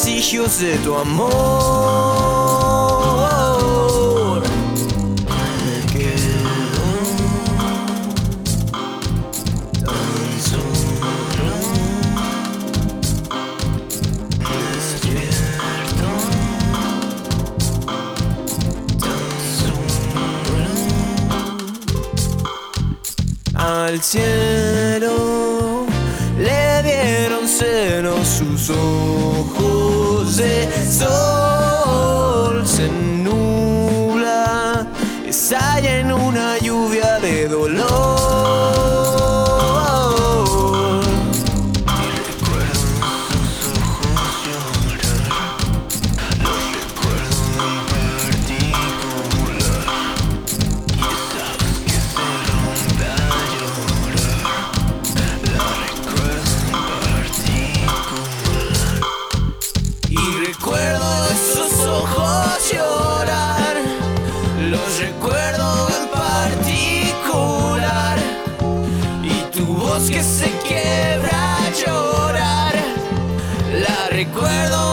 vestigios de tu amor. Me quedo tan solo, despierto, tan solo. Al cielo le dieron celos sus ojos de sol. Se nubla, estalla en una lluvia de dolor. Y recuerdo sus ojos llorar, los recuerdo en particular. Y esa voz que se rompe a llorar, la recuerdo en particular. Y recuerdo esos ojos llorar, los recuerdo en particular. Y tu voz que se quiebra a llorar, la recuerdo